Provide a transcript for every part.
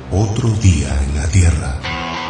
Otro día en la Tierra.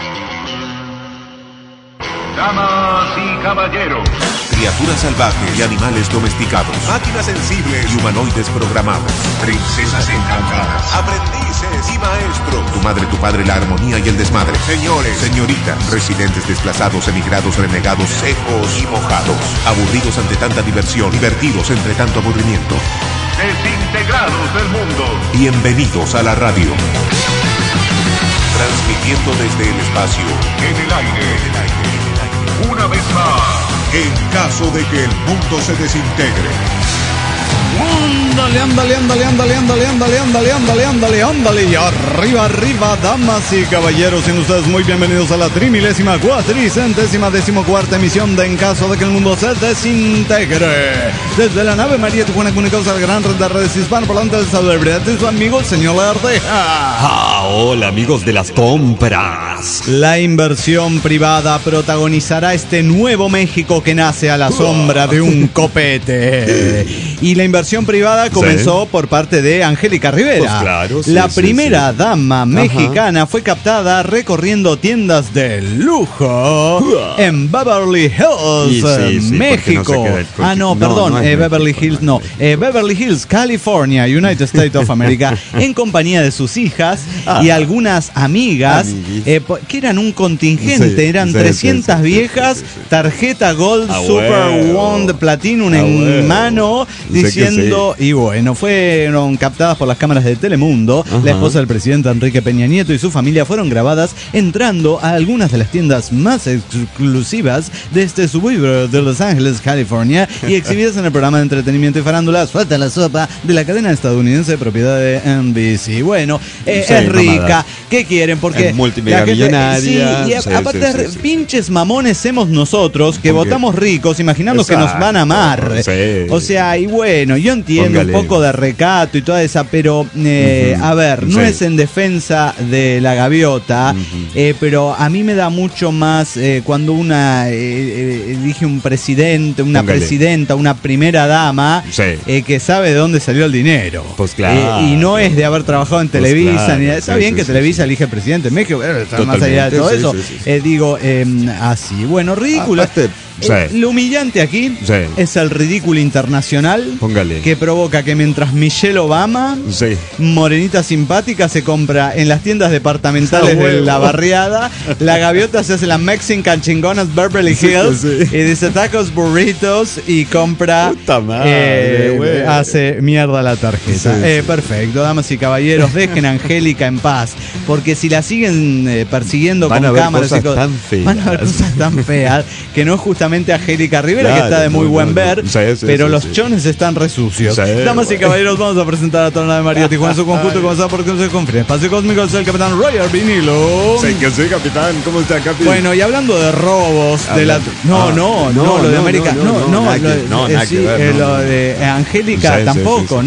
Damas y caballeros, Criaturas salvajes y animales domesticados, máquinas sensibles y humanoides programados, princesas encantadas, aprendices y maestros, tu madre, tu padre, la armonía y el desmadre, señores, señoritas, residentes desplazados, emigrados, renegados, secos y mojados, aburridos ante tanta diversión, divertidos entre tanto aburrimiento, desintegrados del mundo. Bienvenidos a la radio. Transmitiendo desde el espacio, En el aire, una vez más. en caso de que el mundo se desintegre. Ándale. Y arriba, damas y caballeros, sean ustedes muy bienvenidos a la 34ª emisión de En caso de que el mundo se desintegre. Desde la nave María Tijuana comunicados al gran red de redes hispanoparlantes de celebridad de su amigo el señor Lardeja. Hola amigos de las compras. La inversión privada protagonizará este nuevo México que nace a la sombra de un copete. Y la inversión privada comenzó por parte de Angélica Rivera. Pues claro, sí, la sí, primera sí. dama mexicana fue captada recorriendo tiendas de lujo en Beverly Hills, México. Beverly Hills no. Beverly Hills, California, United States of America, en compañía de sus hijas y algunas amigas, que eran un contingente, eran 300 viejas, tarjeta Gold Super Wand Platinum en mano, diciendo, y bueno, fueron captadas por las cámaras de Telemundo. La esposa del presidente Enrique Peña Nieto y su familia fueron grabadas entrando a algunas de las tiendas más exclusivas de este suburbio de Los Ángeles, California, y exhibidas en el programa de entretenimiento y farándula Suelta la Sopa de la cadena estadounidense de propiedad de NBC. Bueno, es rica. ¿Qué quieren? Porque es multimillonaria. Aparte, pinches mamones hemos nosotros que votamos ricos imaginando que nos van a amar. O sea, y bueno, yo entiendo un poco de recato y toda esa, pero a ver, no es en defensa de la gaviota, pero a mí me da mucho más cuando una elige un presidente, una presidenta, una primera dama que sabe de dónde salió el dinero. Pues claro. Y no es de haber trabajado en Televisa, claro. ni está bien que Televisa elige presidente en México, pero está más allá de todo eso. Digo, así, bueno, ridículo. Aparte, lo humillante aquí es el ridículo internacional. Póngale. Que provoca que mientras Michelle Obama, morenita simpática, se compra en las tiendas departamentales de la barriada, la gaviota se hace la Mexican chingonas Beverly Hills y dice tacos, burritos y compra, hace mierda la tarjeta. Perfecto, damas y caballeros, dejen a Angélica en paz, porque si la siguen persiguiendo con cámaras y cosas, van a ver cosas tan feas que no es justamente Angélica Rivera, que está de muy buen ver, pero los chones están resucios. Damas y caballeros, vamos a presentar a toda la de María Tijuana en su conjunto, comenzando por se confía. Espacio Cósmico, soy el capitán Roger Vinilo. Sí, que soy capitán, ¿cómo está, capitán? Bueno, y hablando de robos, de la... No, lo de América, lo de Angélica tampoco,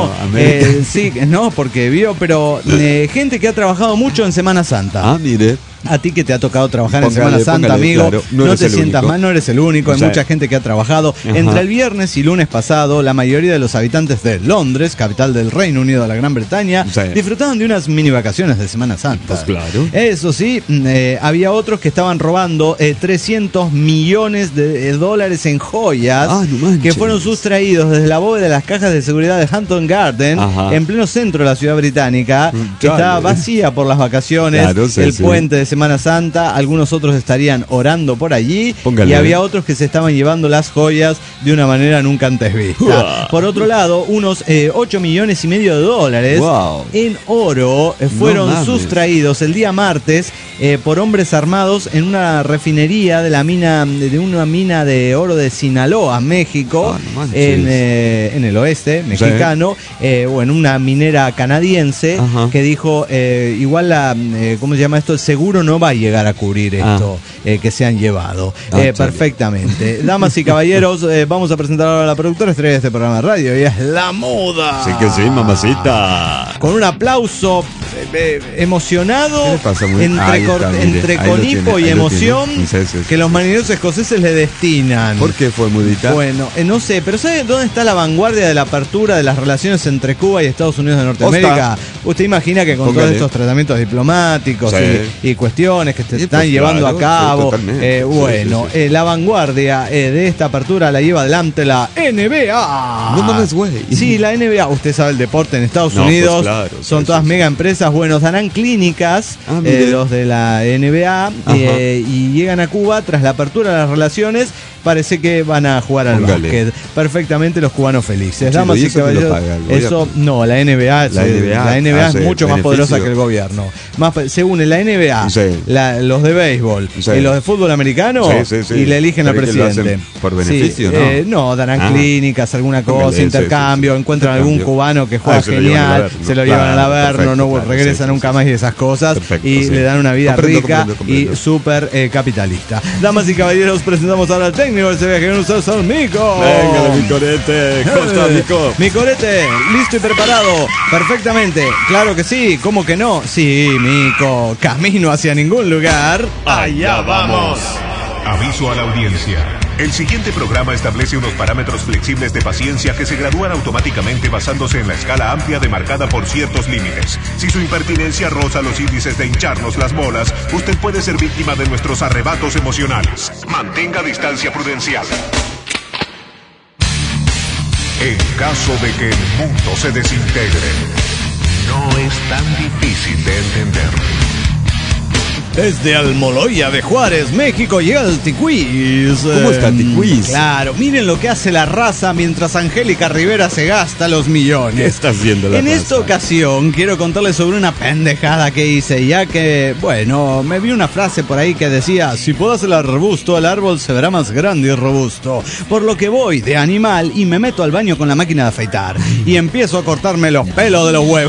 porque vio, pero gente que ha trabajado mucho en Semana Santa. Mire. A ti que te ha tocado trabajar en Semana Santa, amigo, claro, no te sientas mal, no eres el único, hay mucha gente que ha trabajado. Entre el viernes y lunes pasado, la mayoría de los habitantes de Londres, capital del Reino Unido de la Gran Bretaña, disfrutaban de unas mini vacaciones de Semana Santa. Pues claro. Eso sí, había otros que estaban robando 300 millones de dólares en joyas que fueron sustraídos desde la bóveda de las cajas de seguridad de Hampton Garden, en pleno centro de la ciudad británica, que estaba vacía por las vacaciones, el puente de Semana Santa. Algunos otros estarían orando por allí. Y había otros que se estaban llevando las joyas de una manera nunca antes vista. Por otro lado, unos 8,5 millones de dólares en oro fueron sustraídos el día martes por hombres armados en una refinería de una mina de oro de Sinaloa, México, en el oeste mexicano, o en una minera canadiense, que dijo igual ¿cómo se llama esto? El seguro no va a llegar a cubrir esto que se han llevado. Perfectamente. Damas y caballeros, vamos a presentar ahora a la productora estrella de este programa de radio, y es La Muda. Sí que sí, mamacita. Con un aplauso emocionado, entre conipo y emoción, que los marineros escoceses le destinan. ¿Por qué fue mudita? Bueno, no sé, pero ¿sabe dónde está la vanguardia de la apertura de las relaciones entre Cuba y Estados Unidos de Norteamérica? Usted imagina que con todos estos tratamientos diplomáticos y cuestiones que se están llevando a cabo, la vanguardia de esta apertura la lleva adelante la NBA. No mames, güey. Sí, la NBA, usted sabe el deporte en Estados Unidos, pues claro, son todas mega empresas. Bueno, darán clínicas los de la NBA y llegan a Cuba tras la apertura de las relaciones. Parece que van a jugar al básquet perfectamente, los cubanos felices. Damas y caballeros, eso no, la NBA es mucho más poderosa que el gobierno. Se une la NBA, los de béisbol y los de fútbol americano y le eligen al presidente. ¿Por beneficio? No, darán clínicas, alguna cosa, intercambio, encuentran algún cubano que juega genial, se lo llevan al Averno, no regresa nunca más y esas cosas, y le dan una vida rica y súper capitalista. Damas y caballeros, presentamos ahora al técnico de ese viaje, ustedes son Mico. Venga, mi corete. ¿Cómo está, Mico? Mi corete, listo y preparado. Perfectamente. Claro que sí. ¿Cómo que no? Sí, Mico. Camino hacia ningún lugar. Allá vamos. Aviso a la audiencia. El siguiente programa establece unos parámetros flexibles de paciencia que se gradúan automáticamente basándose en la escala amplia demarcada por ciertos límites. Si su impertinencia roza los índices de hincharnos las bolas, usted puede ser víctima de nuestros arrebatos emocionales. Mantenga distancia prudencial. En caso de que el mundo se desintegre, no es tan difícil de entender. Desde Almoloya de Juárez, México, llega el Tiquiz. ¿Cómo está el Tiquiz? Claro, miren lo que hace la raza mientras Angélica Rivera se gasta los millones. ¿Qué está haciendo la raza? En esta ocasión quiero contarles sobre una pendejada que hice, ya que, me vi una frase por ahí que decía: si podas el arbusto, el árbol se verá más grande y robusto. Por lo que voy de animal y me meto al baño con la máquina de afeitar y empiezo a cortarme los pelos de los huevos.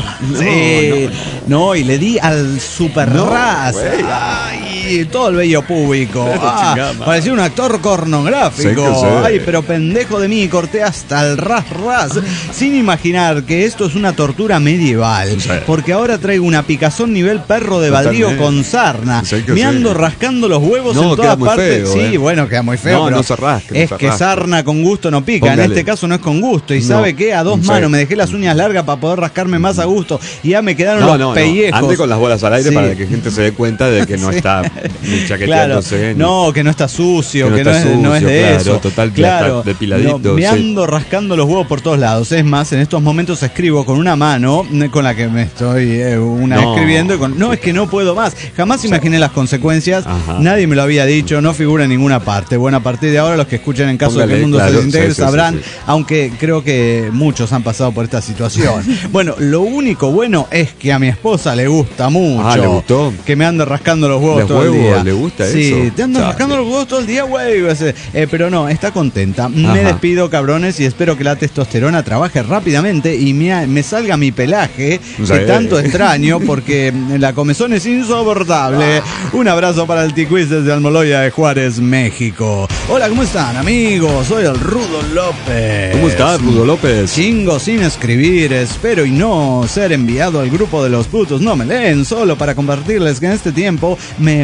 Y le di al super ras. Ay, todo el vello público. Parecía un actor pornográfico. Ay, pero pendejo de mí, corté hasta el ras, sin imaginar que esto es una tortura medieval. Porque ahora traigo una picazón nivel perro de baldío con sarna. Me ando rascando los huevos en todas partes. Queda muy feo. Pero no se rasque, es que sarna con gusto no pica. En este caso no es con gusto. Y ¿sabe qué? A dos manos me dejé las uñas largas para poder rascarme más a gusto. Y ya me quedaron los pellejos. Ande con las bolas al aire para que la gente se dé cuenta de que no está chaqueteándose. Claro, que no está sucio, que no es de eso. Total, depiladito. Me ando rascando los huevos por todos lados. Es más, en estos momentos escribo con una mano con la que me estoy escribiendo. Es que no puedo más. Jamás imaginé las consecuencias. Nadie me lo había dicho, no figura en ninguna parte. Bueno, a partir de ahora los que escuchen En caso de que el mundo se desintegre sabrán, aunque creo que muchos han pasado por esta situación. Bueno, lo único bueno es que a mi esposa le gusta mucho. ¿Le gustó? Que me ande rascando los huevos todo el día. ¿Le gusta eso? Sí, te andas rascando los huevos todo el día, güey. Pero no, está contenta. Me despido, cabrones, y espero que la testosterona trabaje rápidamente y me salga mi pelaje, que tanto extraño, porque la comezón es insoportable. Un abrazo para el Tiquiz desde Almoloya de Juárez, México. Hola, ¿cómo están, amigos? Soy el Rudo López. ¿Cómo estás, Rudo López? Chingo sin escribir, espero y no ser enviado al grupo de los putos no me leen, solo para compartirles que en este tiempo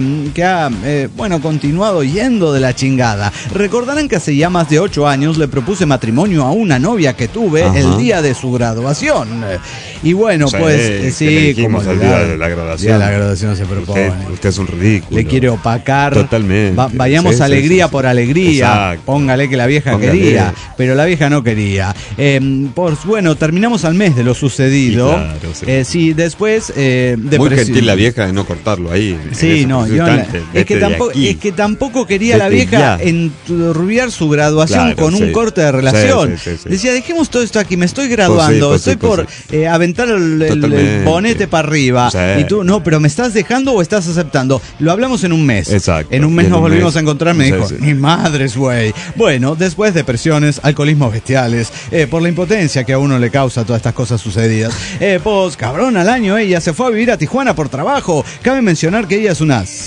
ha continuado yendo de la chingada. Recordarán que hace ya más de 8 años le propuse matrimonio a una novia que tuve el día de su graduación. Y bueno, sí, como el día de la graduación. Ya la graduación se propone. Usted es un ridículo. Le quiere opacar. Totalmente. Vayamos alegría por alegría. Exacto. Póngale que la vieja quería, pero la vieja no quería. Terminamos al mes de lo sucedido. Claro, sí, después muy gentil la vieja de no cortarlo ahí. Sí, no, es que tampoco quería la vieja enturbiar su graduación con un corte de relación. Decía, dejemos todo esto aquí, me estoy graduando, estoy por aventar el bonete para arriba. Y tú, no, pero ¿me estás dejando o estás aceptando? Lo hablamos en un mes. Exacto. En un mes nos volvimos a encontrar, me dijo, mi madres, güey. Bueno, después depresiones, alcoholismos bestiales, por la impotencia que a uno le causa todas estas cosas sucedidas. Cabrón, al año ella se fue a vivir a Tijuana por trabajo. Cabe mencionar que ella es una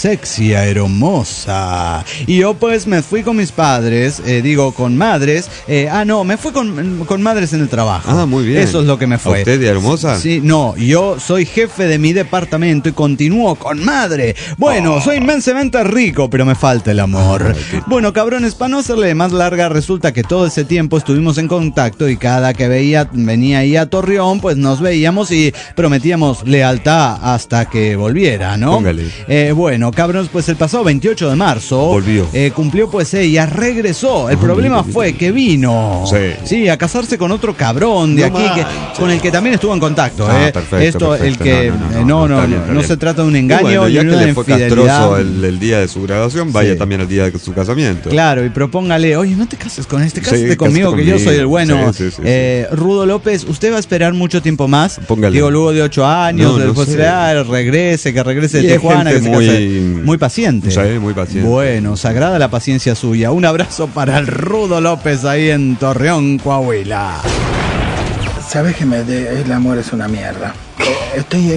sexy, hermosa. Y yo pues me fui con mis padres, con madres. Me fui con madres en el trabajo. Ah, muy bien. Eso es lo que me fue. ¿A usted, hermosa? Sí, no, yo soy jefe de mi departamento y continúo con madre. Bueno, soy inmensamente rico, pero me falta el amor. Bueno, cabrones, para no hacerle más larga, resulta que todo ese tiempo estuvimos en contacto y cada que venía ahí a Torreón, pues nos veíamos y prometíamos lealtad hasta que volviera, ¿no? Póngale. Bueno, cabrones, pues el pasado 28 de marzo volvió. Cumplió pues ella, regresó. El problema fue que vino. Sí, a casarse con otro cabrón de aquí con el que también estuvo en contacto. Perfecto. El que no se trata de un engaño, bueno, ya ni que una le fue infidelidad. castroso el día de su graduación, vaya también el día de su casamiento. Claro, y propóngale, oye, no te cases con este, cásate conmigo, que yo soy el bueno. Rudo López, ¿usted va a esperar mucho tiempo más? Póngale. Digo, luego de 8 años, después que regrese de Tijuana, que se case. Muy paciente. Sí, muy paciente. Bueno, sagrada la paciencia suya. Un abrazo para el Rudo López ahí en Torreón, Coahuila. Sabes que el amor es una mierda. Estoy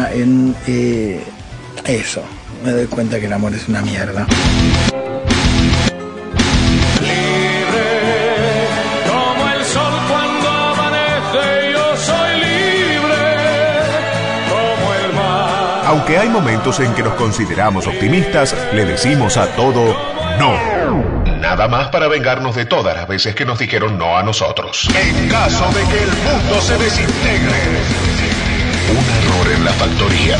eso. Me doy cuenta que el amor es una mierda. Libre como el sol cuando amanece, yo soy libre como el mar. Aunque hay momentos en que nos consideramos optimistas, le decimos a todo no. Nada más para vengarnos de todas las veces que nos dijeron no a nosotros. En caso de que el mundo se desintegre, un error en la factoría.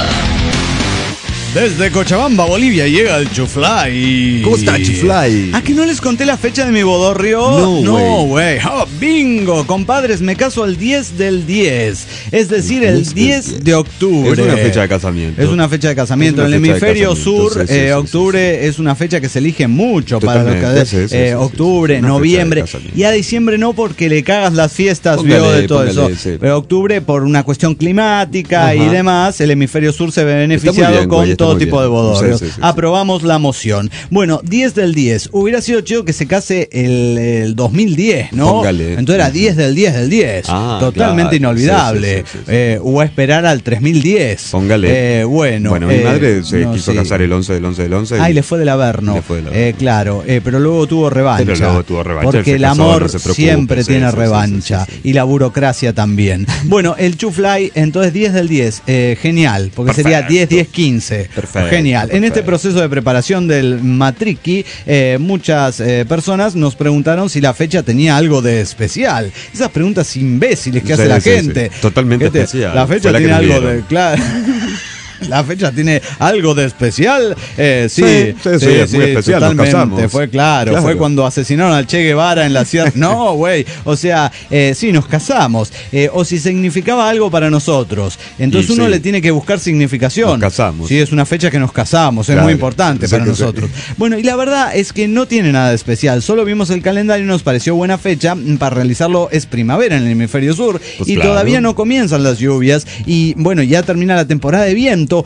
Desde Cochabamba, Bolivia, llega el Chuflay. ¿Cómo está, Chuflay? ¿Ah, que no les conté la fecha de mi bodorrio? No, güey. Oh, bingo, compadres, me caso el 10 del 10. Es decir, el 10 de octubre. Es una fecha de casamiento. Es una fecha de casamiento. En el hemisferio sur, octubre es una fecha que se elige mucho. Totalmente. Para los que octubre, noviembre. Y a diciembre no, porque le cagas las fiestas, de todo eso. Pero octubre, por una cuestión climática y demás, el hemisferio sur se ve beneficiado con todo tipo de bodorrios. Aprobamos la moción. Bueno, 10 del 10. Hubiera sido chido que se case el 2010, ¿no? Póngale. Entonces era 10 del 10 del 10. Totalmente inolvidable. O esperar al 3010. Póngale. Bueno, mi madre se quiso casar el 11 del 11 del 11. Y le fue del Averno. Claro, pero luego tuvo revancha. Porque el amor siempre tiene revancha. Y la burocracia también. Bueno, el Chuflay, entonces 10 del 10. Genial, porque sería 10, 10, 15. Perfecto, genial. En este proceso de preparación del matriqui, muchas personas nos preguntaron si la fecha tenía algo de especial. Esas preguntas imbéciles que hace la gente. Totalmente especial. La fecha tiene algo de... Claro. La fecha tiene algo de especial. Sí, es muy especial. Totalmente. Nos casamos. Fue claro. Fue cuando asesinaron al Che Guevara en la sierra. No, güey. O sea, sí, nos casamos. O si significaba algo para nosotros. Entonces uno le tiene que buscar significación. Nos casamos. Sí, es una fecha que nos casamos. Es muy importante para nosotros. Bueno, y la verdad es que no tiene nada de especial. Solo vimos el calendario y nos pareció buena fecha. Para realizarlo es primavera en el hemisferio sur. Y todavía no comienzan las lluvias. Y bueno, ya termina la temporada de viento.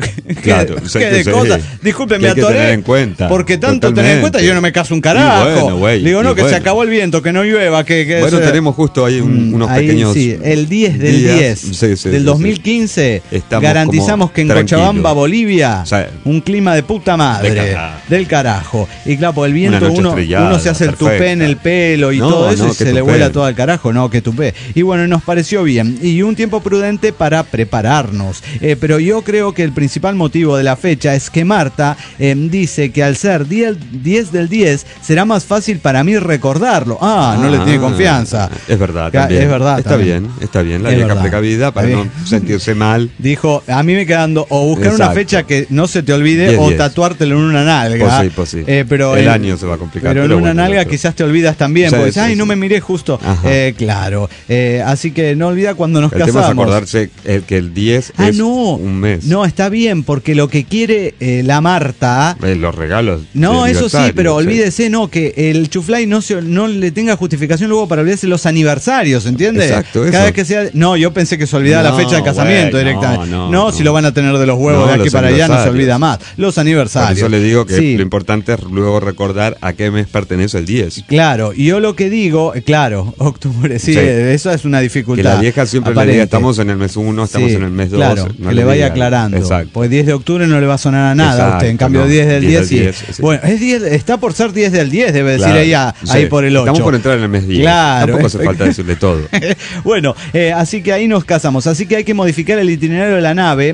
Qué cosas. Disculpen, me atoré. Porque tanto tener en cuenta, yo no me caso un carajo. Digo, no, que se acabó el viento, que no llueva. Bueno, tenemos justo ahí unos pequeños. Sí, el 10 del 10 del 2015. Garantizamos que en Cochabamba, Bolivia, un clima de puta madre. Del carajo. Y claro, por el viento uno se hace el tupé en el pelo y todo eso y se le vuela todo al carajo. No, que tupé. Y bueno, nos pareció bien. Y un tiempo prudente para prepararnos. Pero yo creo que el principal motivo de la fecha es que Marta dice que al ser 10 del 10 será más fácil para mí recordarlo. No le tiene confianza. Es verdad, también. Es verdad. Está bien. La vieja precavida para no sentirse mal. Dijo, a mí me quedando o buscar una fecha que no se te olvide o tatuártelo en una nalga. Pues sí. Pero el año se va a complicar. Pero en una nalga quizás te olvidas también. Porque no me miré justo. Claro. Así que no olvida cuando nos casamos. El tema es acordarse que el 10 es un mes. No, está bien, porque lo que quiere la Marta... los regalos. No, eso sí, pero olvídese, que el Chuflay no le tenga justificación luego para olvidarse los aniversarios, ¿entiendes? Exacto, Cada vez que sea... No, yo pensé que se olvidaba la fecha de casamiento directamente. No, si lo van a tener de los huevos de aquí para allá, no se olvida más. Los aniversarios. Por eso le digo que lo importante es luego recordar a qué mes pertenece el 10. Claro, y yo lo que digo, octubre, eso es una dificultad. Que la vieja siempre le diga, estamos en el mes 1, estamos en el mes 2. Claro, que le vaya aclarando. aclarando. Exacto. Pues 10 de octubre no le va a sonar a nada. Exacto, a usted, en cambio, no, 10 del 10 sí. 10, sí. Bueno, es 10, está por ser 10 del 10, debe Claro, decir ella sí. ahí por el 8. Estamos por entrar en el mes 10. Claro. Tampoco hace falta decirle todo. Bueno, así que ahí nos casamos. Así que hay que modificar el itinerario de la nave.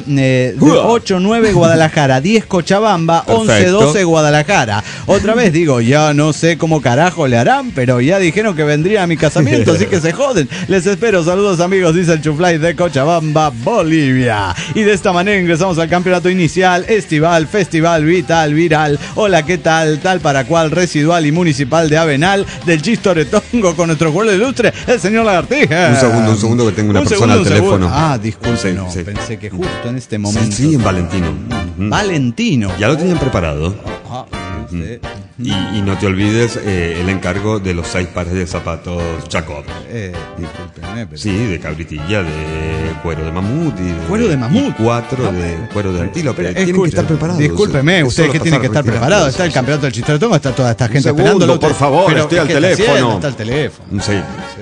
8-9 Guadalajara, 10 Cochabamba, 11-12 Guadalajara. Otra vez digo, ya no sé cómo carajo le harán, pero ya dijeron que vendría a mi casamiento, así que se joden. Les espero, saludos amigos, dice el Chuflay de Cochabamba, Bolivia. Y de esta manera ingresamos al campeonato inicial, estival, festival, vital, viral. Hola, ¿qué tal? Tal para cual, residual y municipal de Avenal, del Chistoretongo con nuestro juego ilustre, el señor Lagartija. Un segundo que tengo una persona al teléfono. Ah, disculpe, Sí, no, sí. pensé que justo en este momento. Sí, en Valentino. Valentino. Ya lo tenían preparado. Ah, sí. Y no te olvides el encargo de los 6 pares de zapatos Jacob. Discúlpeme, pero... Sí, de cabritilla, de cuero de mamut. ¿Cuero de mamut? Y 4 de cuero de antílope. Tienen que estar preparados. Discúlpeme, Es ustedes solo que tienen que estar pasar preparados. retirando. Está el campeonato del Chistoretongo, está toda esta gente segundo, esperándolo. por favor, Pero, estoy al ¿qué está teléfono. haciendo? Está al teléfono. Sí.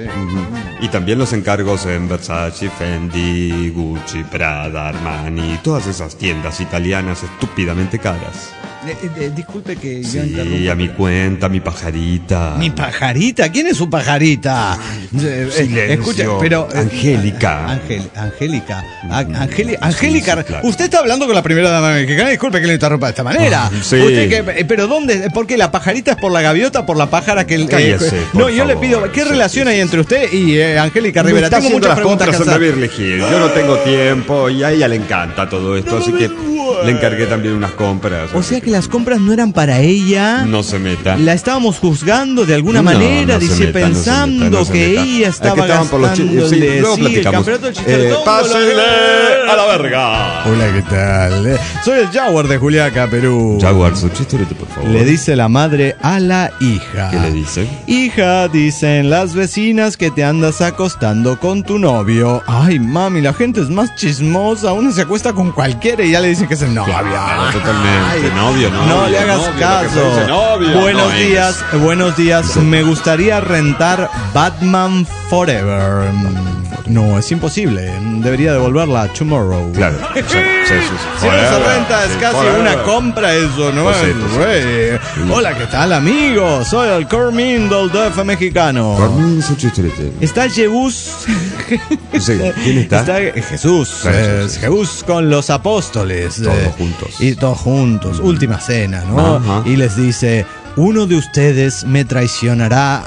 Y también los encargos en Versace, Fendi, Gucci, Prada, Armani, todas esas tiendas italianas estúpidamente caras. Disculpe que yo Sí, interrumpa. a mi cuenta, mi pajarita. ¿Mi pajarita? ¿Quién es su pajarita? Escucha, pero... Angélica. Angélica. Sí, claro. Usted está hablando con la primera dama mexicana, disculpe que le interrumpa de esta manera. Sí. Pero ¿dónde? ¿Por qué la pajarita es por la gaviota, por la pájara que... Cállese, no, por yo le favor. pido, ¿qué Sí, relación sí, hay sí. entre usted y Angélica Rivera? Está Tengo haciendo muchas las preguntas que compras en hacer. Beverly Hills. Yo no tengo tiempo y a ella le encanta todo esto, así que le encargué también unas compras. O sea que las compras no eran para ella. No se meta. La estábamos juzgando de alguna No, manera, no se dice, meta, pensando no se que meta. ella estaba Aquí estaban por los gastándole, sí, luego el platicamos. campeonato del Chistoretongo. Pásele a la verga. Hola, ¿qué tal? Soy el Jaguar de Juliaca, Perú. Jaguar, su chistorete, por favor. Le dice la madre a la hija. ¿Qué le dice? Hija, dicen las vecinas que te andas acostando con tu novio. Ay, mami, la gente es más chismosa. Uno se acuesta con cualquiera y ya le dicen que es el novio. Claro, totalmente. Novio, No le hagas novio, caso. lo que se dice novio, Buenos no días, buenos días. Sí. Me gustaría rentar Batman Forever. No, es imposible. Debería devolverla tomorrow. Claro. Sí. Si no se renta es casi una compra eso, ¿no? Pues sí, pues sí. Güey. Hola, ¿qué tal, amigos? Soy el Cormin del DF mexicano. Cormin, su chistorete. Está Jebus. Sí, ¿quién está? Jesús. Claro, sí. Jesús con los apóstoles. Todos juntos. Y todos juntos. Última cena, ¿no? Ajá. Y les dice: uno de ustedes me traicionará.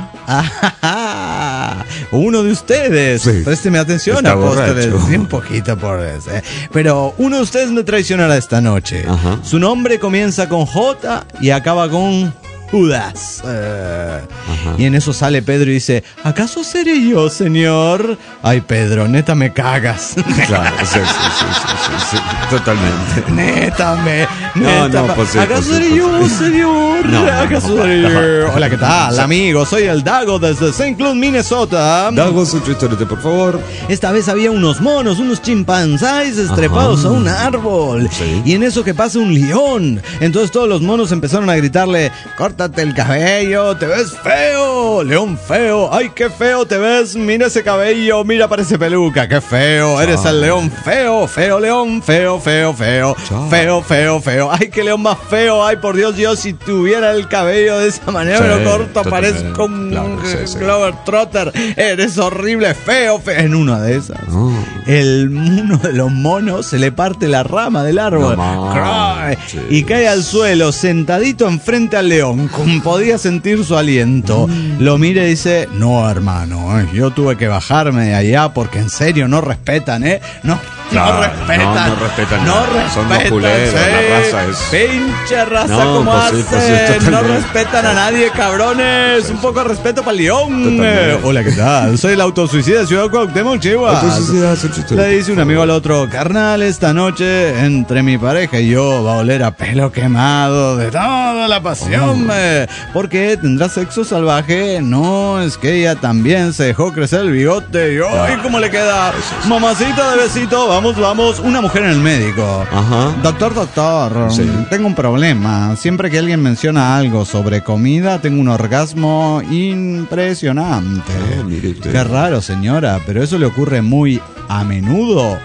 Uno de ustedes. Sí. Présteme atención, Está apóstoles. borracho. Sí, un poquito por eso. Pero uno de ustedes me traicionará esta noche. Ajá. Su nombre comienza con J y acaba con Judas. Y en eso sale Pedro y dice: ¿acaso seré yo, señor? Ay, Pedro, neta me cagas. Claro, sí, totalmente. Neta, No, pues sí, ¿acaso pues sí, seré pues yo, sí. señor? No, ¿Acaso seré yo? Hola, ¿qué tal, amigo? Soy el Dago desde St. Cloud, Minnesota. Dago, su chistorete, por favor. Esta vez había unos monos, unos chimpancés estrepados a un árbol. Sí. Y en eso que pasa un león. Entonces todos los monos empezaron a gritarle: córtate el cabello, te ves feo, león feo. Ay, qué feo te ves, mira ese cabello, mira, parece peluca, qué feo. Eres el león feo, feo león, feo, feo, feo. Chao. Feo, feo, feo. Ay, qué león más feo. Ay, por Dios, yo si tuviera el cabello de esa manera Sí, me lo corto, totalmente. parezco un Claro, sí. Glover Trotter. Eres horrible, feo, feo. En una de esas, Oh. uno de los monos se le parte la rama del árbol. No Cry. manches. Y cae al suelo, sentadito enfrente al león, como podía sentir su aliento. Lo mira y dice: no, hermano, yo tuve que bajarme de allá porque en serio no respetan, no Claro, respetan. no respetan No nada. Son respetan, culeros, sí. la raza es... Pinche raza, No, como pues sí, pues sí, hacen. No totalmente. respetan a nadie, cabrones. Un poco de respeto para el león. Totalmente. Hola, ¿qué tal? Soy el autosuicida de Ciudad Cuauhtémoc, Chihuahua. Autosuicida, su chistorete, Le dice por un amigo favor. al otro: carnal, esta noche entre mi pareja y yo va a oler a pelo quemado de toda la pasión. ¿Por qué? ¿Tendrá sexo salvaje? No, es que ella también se dejó crecer el bigote. Y ¡ay, cómo le queda! Mamacita de besito, vamos. Una mujer en el médico. Ajá. Doctor, Sí. tengo un problema. Siempre que alguien menciona algo sobre comida, tengo un orgasmo impresionante. Mire usted. Qué raro, señora, pero eso le ocurre muy a menudo.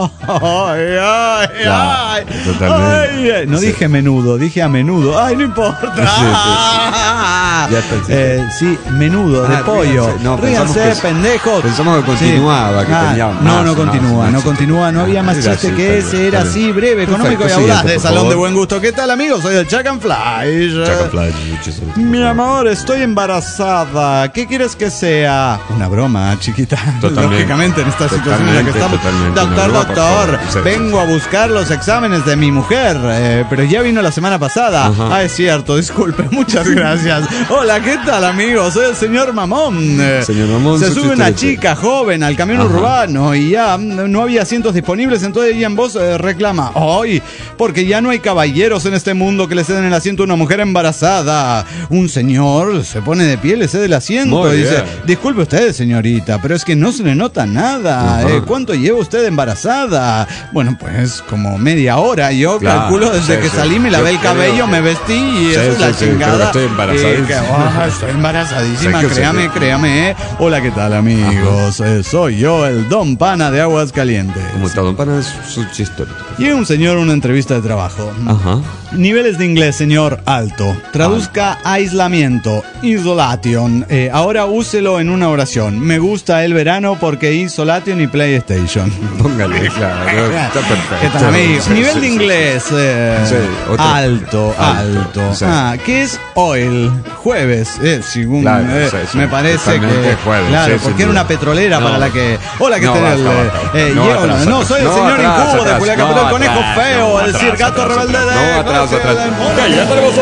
Ay. Totalmente. No Sí. dije menudo, dije a menudo. Ay, no importa. Ya está, Sí, menudo, de pollo. ríanse. No, Ríanse, pensamos que- pendejos. pensamos que continuaba, que tenía más, no continúa. No había más Era chiste así, que está ese. bien, Era está así, bien. breve, económico Perfecto, y audaz. siguiente, De por Salón favor. de Buen Gusto. ¿Qué tal, amigos? Soy el Chuck and Fly. Mi amor, estoy embarazada. ¿Qué quieres que sea? Una broma, chiquita. Totalmente. Lógicamente, en esta situación en la que estamos. Totalmente. Doctor, Una broma, por favor. Sí. vengo a buscar los exámenes de mi mujer, pero ya vino la semana pasada. Ajá. Es cierto, disculpe, muchas gracias. Hola, ¿qué tal, amigos? Soy el señor Mamón. Señor Mamón, se su sube una chiste. chica joven al camión Ajá. urbano y ya no había asientos disponibles, entonces ella en voz reclama: ¡ay! Porque ya no hay caballeros en este mundo que le ceden el asiento a una mujer embarazada. Un señor se pone de pie, le cede el asiento Muy y dice: bien. disculpe usted, señorita, pero es que no se le nota nada. Ajá. ¿Cuánto lleva usted embarazada? Bueno, pues como media hora. Yo Claro, calculo desde sí, que sí. salí, me lavé Yo el cabello, creo que- me vestí y Sí, eso es sí, la sí, creo chingada. que estoy embarazadísima. Estoy embarazadísima, Sí, que sí, créame. Hola, ¿qué tal, amigos? Soy yo, el Don Pana de Aguascalientes. Como está Don Pana, es su chiste. Y un señor, una entrevista de trabajo. Ajá. Niveles de inglés, señor, alto. Traduzca aislamiento, isolation. Ahora úselo en una oración. Me gusta el verano porque isolation y PlayStation. Póngale, claro. Está perfecto. ¿Qué tal, amigo? Sí, Nivel sí, de sí. inglés, Sí, otra- alto. Sí. ¿Qué es oil? Jueves, según Claro, sí, sí. me parece Totalmente que jueves, claro, sí, porque sin era una duda. petrolera No. para la que. Hola, ¿qué No, tal? basta. Yo atrás, no soy el no, señor atrás, Incubo de atrás. Julián No, Capitol, el conejo atrás, feo, no, el atrás, circato atrás, rebelde atrás. de. No, atrás. del- Ya tenemos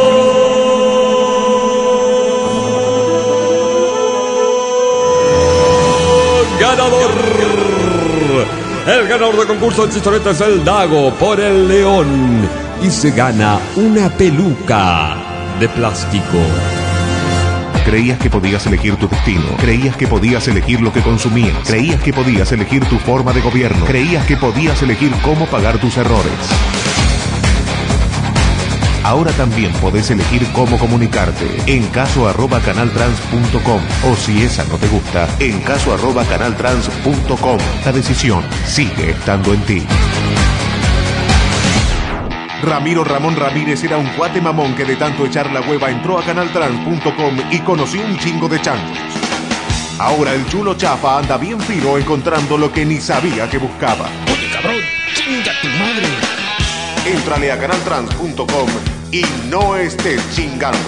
un ganador. El ganador del concurso de chistoreta es el Dago por el León. Y se gana una peluca de plástico. Creías que podías elegir tu destino. Creías que podías elegir lo que consumías. Creías que podías elegir tu forma de gobierno. Creías que podías elegir cómo pagar tus errores. Ahora también podés elegir cómo comunicarte en caso@canaltrans.com o si esa no te gusta, en caso@canaltrans.com. La decisión sigue estando en ti. Ramiro Ramón Ramírez era un cuate mamón que de tanto echar la hueva entró a canaltrans.com y conoció un chingo de changos. Ahora el chulo chafa anda bien fino encontrando lo que ni sabía que buscaba. Oye, cabrón, chinga tu madre. Éntrale a canaltrans.com y no estés chingando.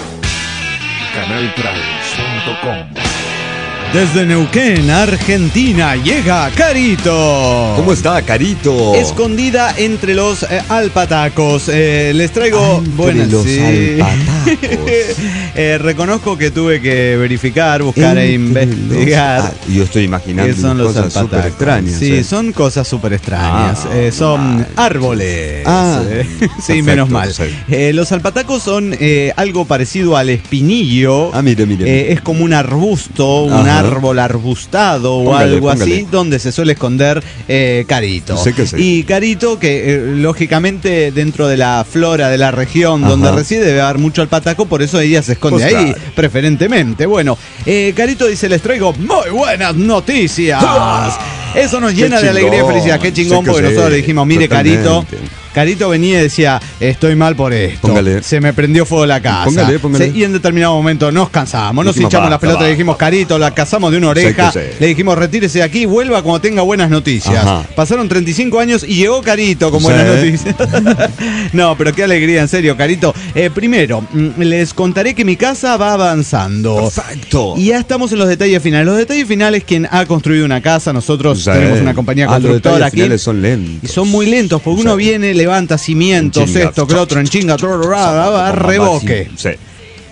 Canaltrans.com. Desde Neuquén, Argentina, llega Carito. ¿Cómo está, Carito? Escondida entre los alpatacos. Les traigo buenas. los alpatacos. Reconozco que tuve que verificar, buscar e investigar. Yo estoy imaginando ¿Qué son los cosas súper alpatacos? extrañas. Sí, son cosas súper extrañas. Son árboles. Sí, perfecto, menos mal. sí. Los alpatacos son algo parecido al espinillo. Mire. Es como un arbusto, un Ajá. árbol arbustado o Póngale, algo póngale. así, donde se suele esconder Carito. Sé que sí. Y Carito, que lógicamente dentro de la flora de la región Ajá. donde reside debe haber mucho alpataco, por eso ella se esconde Pues ahí, claro. preferentemente. Bueno, Carito dice: les traigo muy buenas noticias. Eso nos llena de alegría y chingón. felicidad. Qué chingón, Sé que porque sí, nosotros le dijimos: mire, totalmente. Carito venía y decía: estoy mal por esto. Póngale. Se me prendió fuego la casa. Póngale. Y en determinado momento nos cansamos, nos Dijimos, hinchamos la basta, pelota y basta. dijimos: Carito, la cazamos de una oreja. Sé que sí. Le dijimos: retírese de aquí, vuelva cuando tenga buenas noticias. Ajá. Pasaron 35 años y llegó Carito con Sí. buenas noticias. No, pero qué alegría, en serio, Carito. Primero, les contaré que mi casa va avanzando. Perfecto. Y ya estamos en los detalles finales. Los detalles finales, quien ha construido una casa, nosotros Sí. tenemos una compañía Los constructora detalles aquí. finales son lentos. Y son muy lentos, porque uno Sí. viene, levanta cimientos, En chinga. esto, que lo otro, en chinga, reboque. Sí.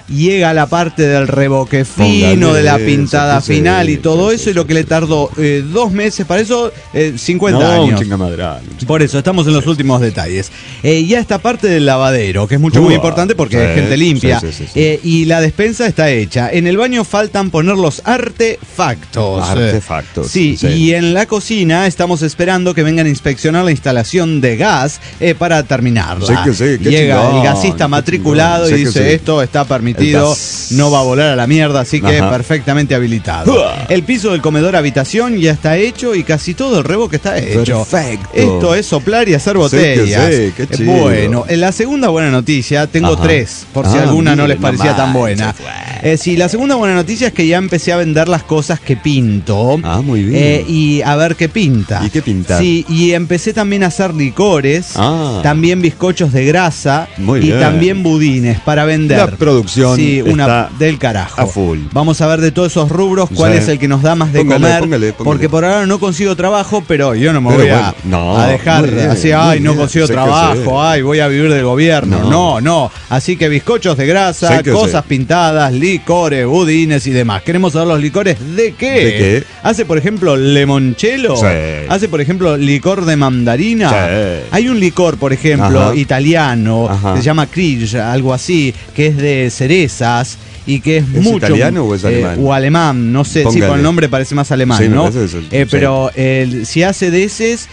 llega la parte del reboque fino, de la pintada final y todo eso, y lo que le tardó 2 meses para eso, 50 años. Por eso, estamos en los últimos detalles. Ya esta parte del lavadero, que es muy importante porque es gente limpia, y la despensa está hecha. En el baño faltan poner los artefactos. Sí, y en la cocina estamos esperando que vengan a inspeccionar la instalación de gas para terminarla. Llega el gasista matriculado y dice, esto está permitido, no va a volar a la mierda, así que perfectamente habilitado. El piso del comedor habitación ya está hecho y casi todo el revoque está hecho. Perfecto. Esto es soplar y hacer botellas. Bueno, en la segunda buena noticia, tengo 3, por si alguna no les parecía tan buena. Sí, la segunda buena noticia es que ya empecé a vender las cosas que pinto. Muy bien. Y a ver qué pinta. ¿Y qué pinta? Sí, y empecé también a hacer licores, también bizcochos de grasa y también budines para vender. La producción una del carajo. A full. Vamos a ver de todos esos rubros cuál es el que nos da más de comer. Póngale. Porque por ahora no consigo trabajo, pero yo no me voy a dejar así, no consigo trabajo, voy a vivir del gobierno. No. Así que bizcochos de grasa, cosas pintadas, licores, budines y demás. Queremos saber los licores de qué. Hace, por ejemplo, limoncello. Hace, por ejemplo, licor de mandarina. Hay un licor, por ejemplo, italiano, que se llama Krieg, algo así, que es de cerezas. Y que es mucho. ¿Es italiano o es alemán? O alemán, no sé, sí, con el nombre parece más alemán, ¿no? Pero si hace de esos,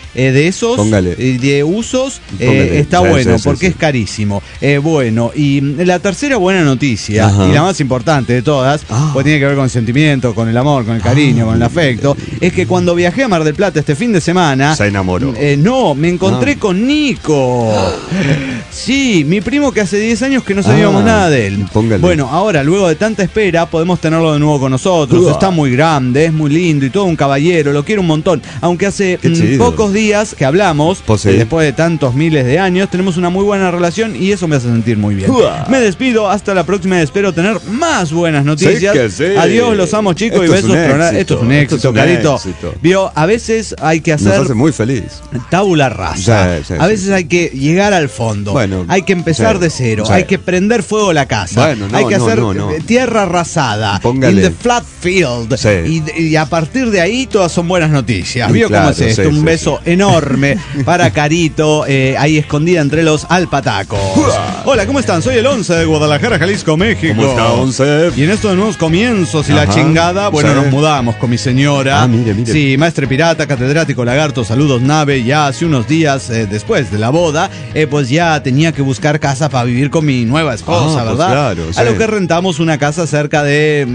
de usos, está bueno, porque es carísimo. Bueno, y la tercera buena noticia, y la más importante de todas, pues tiene que ver con el sentimiento, con el amor, con el cariño, con el afecto, es que cuando viajé a Mar del Plata este fin de semana, se enamoró. Me encontré con Nico. Sí, mi primo que hace 10 años que no sabíamos nada de él. Bueno, ahora, luego de tanta espera, podemos tenerlo de nuevo con nosotros. Está muy grande, es muy lindo y todo un caballero, lo quiero un montón. Aunque hace pocos días que hablamos, después de tantos miles de años, tenemos una muy buena relación y eso me hace sentir muy bien. Me despido, hasta la próxima, espero tener más buenas noticias. Adiós, los amo, chicos, y besos. Esto es un éxito, Carito. Vio, a veces hay que hacer... Nos hace muy feliz. Tabula rasa. A veces hay que llegar al fondo. Hay que empezar de cero. Hay que prender fuego la casa. Hay que hacer tierra arrasada. In the flat field. Y a partir de ahí todas son buenas noticias. ¿Vio cómo es esto? Un beso enorme para Carito, ahí escondida entre los alpatacos. Hola, ¿cómo están? Soy el 11 de Guadalajara, Jalisco, México. ¿Cómo está, 11? Y en estos nuevos comienzos y la chingada, nos mudamos con mi señora. Mire. Sí, maestre pirata, catedrático lagarto, saludos nave. Ya hace unos días después de la boda, pues ya tenía que buscar casa para vivir con mi nueva esposa, ¿verdad? Pues claro, a lo que rentamos una casa cerca de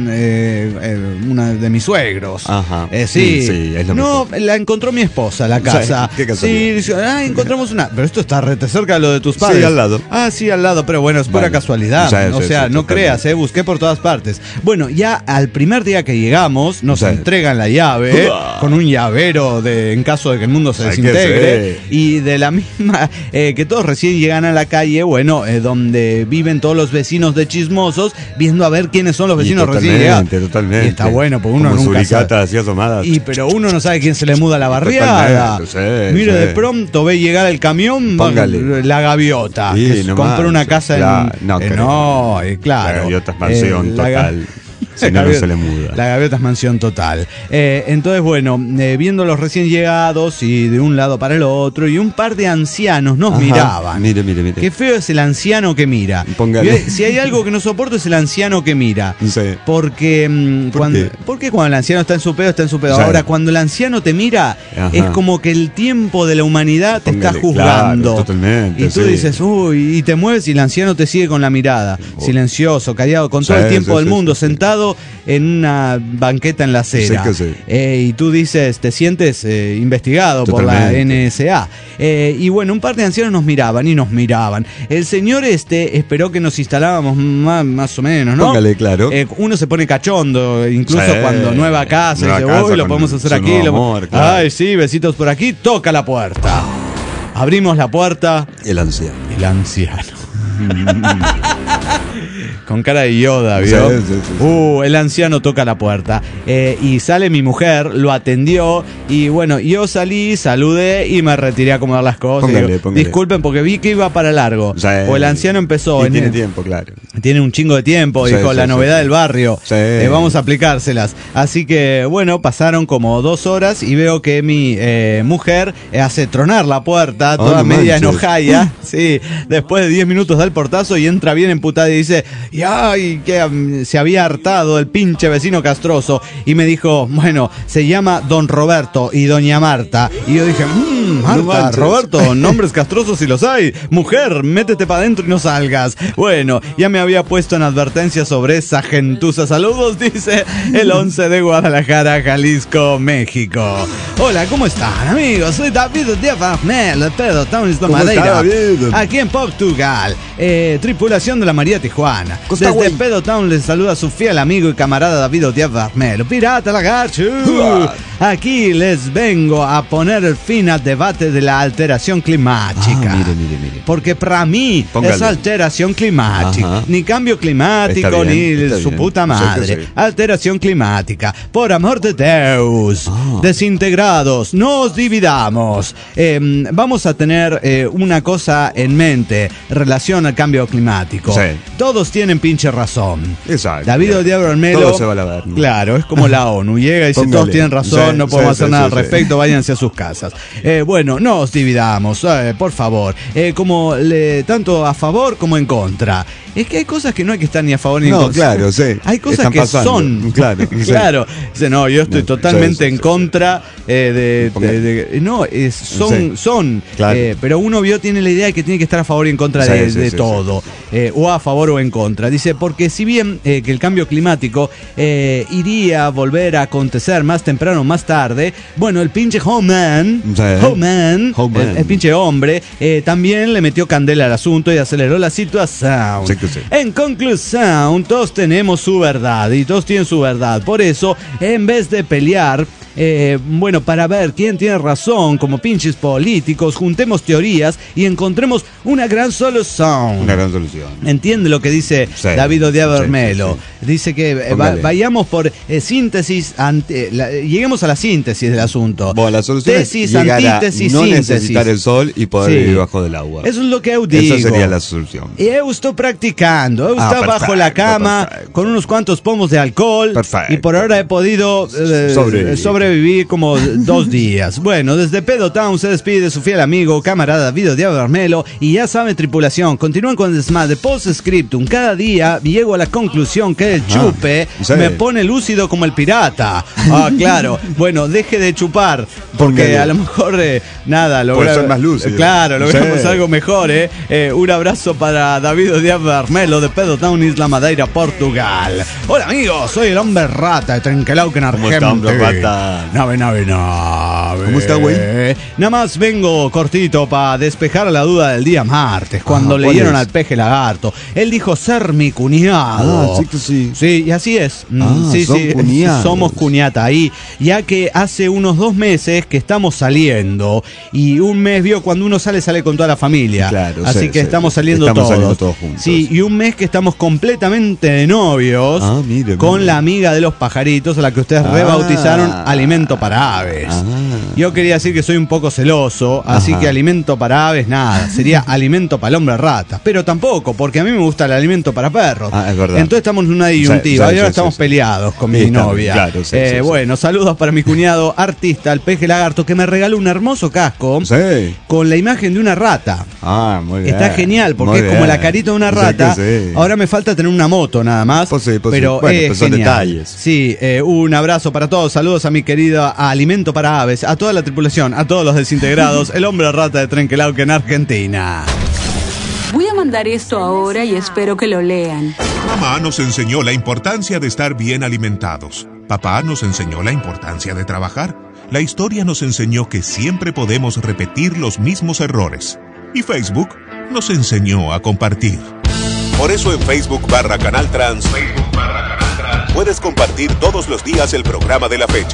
una de mis suegros. Sí, es lo mejor. La encontró mi esposa, la casa. ¿Qué casa? Sí, dice, encontramos una. Pero esto está rete cerca de lo de tus padres. Sí, al lado. Sí, al lado, pero bueno, es pura casualidad. No creas, busqué por todas partes. Bueno, ya al primer día que llegamos, nos entregan la llave con un llavero en caso de que el mundo se desintegre. Y de la misma que todos recién llegan a la calle, donde viven todos los vecinos de chismosos, viendo a ver quiénes son los vecinos recién llegados. Totalmente. Y está bueno, porque uno nunca sabe. Así asomadas. Pero uno no sabe quién se le muda la barriada. Mire, de pronto ve llegar el camión, la gaviota. Compró una casa en... claro. La gaviota es mansión total. Si no se le muda. La gaviota es mansión total. Entonces, viendo los recién llegados y de un lado para el otro, y un par de ancianos nos miraban. Mire. Qué feo es el anciano que mira. Si hay algo que no soporto es el anciano que mira. Porque cuando el anciano está en su pedo, está en su pedo. Ahora, cuando el anciano te mira, es como que el tiempo de la humanidad te está juzgando. Claro, totalmente. Y tú dices, uy, y te mueves y el anciano te sigue con la mirada. Silencioso, callado, con todo el tiempo del mundo, sentado en una banqueta en la acera. Y tú dices, te sientes investigado por la NSA. Y un par de ancianos nos miraban y nos miraban. El señor esperó que nos instalábamos más o menos, ¿no? Póngale, claro. Uno se pone cachondo, incluso cuando nueva casa, dice, uy, lo podemos hacer aquí. Amor, claro. Ay, sí, besitos por aquí. Toca la puerta. Abrimos la puerta. El anciano. Con cara de Yoda, ¿vio? Sí. El anciano toca la puerta. Y sale mi mujer, lo atendió Y bueno, yo salí, saludé y me retiré a acomodar las cosas. Póngale. Disculpen porque vi que iba para largo. Sí. O el anciano empezó. Tiene tiempo, claro. Tiene un chingo de tiempo, Sí, dijo, sí, la novedad sí. del barrio. Sí. Vamos a aplicárselas. Así que, bueno, pasaron como 2 horas y veo que mi mujer hace tronar la puerta, toda no media manches. enojada. Sí, después de 10 minutos da el portazo y entra bien emputada y dice, ¡ay! Que se había hartado el pinche vecino castroso. Y me dijo, bueno, se llama Don Roberto y Doña Marta. Y yo dije, Marta, manches. Roberto, nombres castrosos si los hay. Mujer, métete para adentro y no salgas. Bueno, ya me había puesto en advertencia sobre esa gentuza. Saludos, dice el 11 de Guadalajara, Jalisco, México. Hola, ¿cómo están, amigos? Soy David de Farnell, de Pedro Town, Isla Madeira, aquí en Portugal. Tripulación de la María Tijuana. Costa Desde Güey. Pedro Town les saluda su fiel amigo y camarada David Díaz Barmelo. Pirata lagarto. Aquí les vengo a poner el fin al debate de la alteración climática. Mire. Porque para mí Póngale. es alteración climática. Ajá. Ni cambio climático, Está bien, ni está su bien. puta Sí, madre. que sí. Alteración climática. Por amor de Deus. Desintegrados. No os dividamos. Vamos a tener una cosa en mente. Relación al cambio climático. Sí. Todos tienen pinche razón. Exacto. David Díaz Barmelo. Todo se va a la ver, ¿no? Claro, es como la ONU. Llega y dice, Póngale. todos tienen razón, Sí, no podemos sí, hacer sí, nada sí, al respecto, váyanse a sus casas. Bueno, no os dividamos, por favor. Tanto a favor como en contra. Es que hay cosas que no hay que estar ni a favor ni en No, contra. claro, sí. Hay cosas Están que pasando. son. Claro, sí. Claro. Dice, no, yo estoy Sí, totalmente sí, en sí, contra no, Sí. son. Claro. Pero uno tiene la idea de que tiene que estar a favor y en contra Sí, de, sí, de sí, todo. O a favor o en contra. Dice, porque si bien que el cambio climático iría a volver a acontecer más temprano o más tarde, bueno, el pinche Homeman, Sí. Homeman, Homeman. el pinche hombre, también le metió candela al asunto y aceleró la situación. Sí que sí. En conclusión, todos tenemos su verdad y todos tienen su verdad. Por eso, en vez de pelear, para ver quién tiene razón como pinches políticos, juntemos teorías y encontremos una gran solución. Una gran solución. Entiende lo que dice Sí, David Díaz sí, Barmelo. sí, Dice que Póngale. vayamos por síntesis, lleguemos a la síntesis del asunto. Bueno, la solución Tesis, es llegar a antítesis, no síntesis. necesitar el sol y poder Sí. vivir bajo del agua. Eso es lo que yo digo. Esa sería la solución. Eu estoy practicando. Eu estaba bajo la perfecto, cama perfecto. con unos cuantos pomos de alcohol. Perfecto. Y por ahora he podido sobrevivir como 2 días. Bueno, desde Pedo Town se despide su fiel amigo, camarada David Díaz Barmelo. Y ya saben, tripulación, continúan con el desmadre post-scriptum. Cada día llego a la conclusión que el chupe sí. me pone lúcido como el pirata. Ah, claro. Bueno, deje de chupar. Porque Póngale. a lo mejor, nada, Puede ser más lúcido. Claro, logramos Sí. algo mejor, un abrazo para David Díaz Barmelo de Pedro Town, Isla Madeira, Portugal. Hola amigos, soy el hombre rata de Trenquelauquen, ¿Cómo Argentina. está, hombre rata? Nave. ¿Cómo está, güey? Nada más vengo cortito para despejar la duda del día martes, cuando ¿cuál leyeron es? al peje lagarto. Él dijo ser mi cuñado. Sí que sí. Sí, y así es. Ah, son cuñados. Somos cuñata ahí, ya que hace unos 2 meses que estamos saliendo y un mes cuando uno sale con toda la familia. Claro, así sí, que sí. estamos saliendo Estamos todos. saliendo todos juntos. Sí, y un mes que estamos completamente de novios Mire, con mire. la amiga de los pajaritos a la que ustedes rebautizaron Alimento para Aves. Yo quería decir que soy un poco celoso, así que alimento para aves nada, sería alimento para el hombre rata, pero tampoco, porque a mí me gusta el alimento para perros. Es verdad. Entonces estamos en una disyuntiva Sí, y ahora sí, estamos sí. peleados con mi Sí, está novia. bien, claro, sí, sí. Bueno, saludos para mi cuñado artista, el peje lagarto, que me regaló un hermoso casco Sí. con la imagen de una rata. Muy bien. Está genial, porque Muy es como bien. la carita de una Sí que rata. sí. Ahora me falta tener una moto nada más. Pues sí, pues sí. pero Bueno, es pues son genial. detalles. Sí, un abrazo para todos. Saludos a mi querido Alimento para Aves, a toda la tripulación, a todos los desintegrados. El hombre rata de Trenquelauquen en Argentina. Voy a mandar esto ahora y espero que lo lean. Mamá nos enseñó la importancia de estar bien alimentados. Papá nos enseñó la importancia de trabajar. La historia nos enseñó que siempre podemos repetir los mismos errores. Y Facebook nos enseñó a compartir. Por eso en Facebook /Canal Trans, puedes compartir todos los días el programa de la fecha.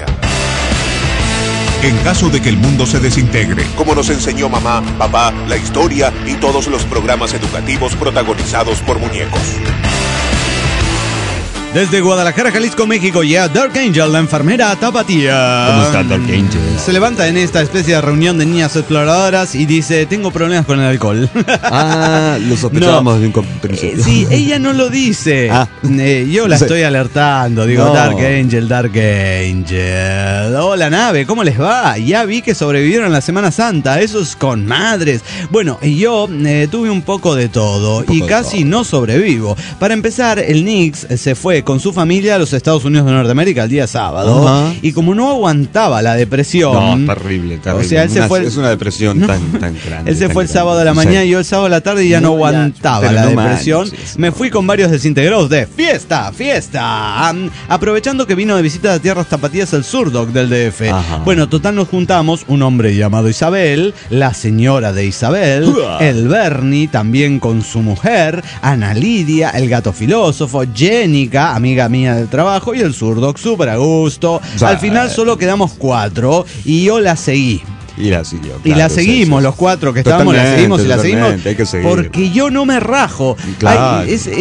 En caso de que el mundo se desintegre, como nos enseñó mamá, papá, la historia y todos los programas educativos protagonizados por muñecos. Desde Guadalajara, Jalisco, México, ya Dark Angel, la enfermera tapatía. ¿Cómo está Dark Angel? Se levanta en esta especie de reunión de niñas exploradoras y dice, tengo problemas con el alcohol. Lo sospechábamos de un principio. Sí, ella no lo dice. Yo la estoy alertando. Digo, Dark Angel, Dark Angel. Hola, nave, ¿cómo les va? Ya vi que sobrevivieron la Semana Santa. Eso es con madres. Bueno, yo tuve un poco de todo y casi no sobrevivo. Para empezar, el Nix se fue con su familia a los Estados Unidos de Norteamérica el día sábado. Y como no aguantaba la depresión... No, terrible. O sea, él se fue... Es una depresión tan grande. Él se fue el sábado a la mañana y yo el sábado a la tarde y ya no aguantaba la depresión. Me fui con varios desintegrados de fiesta. Aprovechando que vino de visita a tierras tapatías el Zurdok del DF. Bueno, total nos juntamos, un hombre llamado Isabel, la señora de Isabel, el Bernie, también con su mujer, Ana Lidia, el gato filósofo, Jenica, amiga mía del trabajo, y el Zurdok, súper a gusto. Al final solo quedamos 4 y yo la seguí. Y la siguió. Claro, y la seguimos, los 4 que estábamos, la seguimos y la seguimos. Hay que seguir. Porque yo no me rajo. Claro.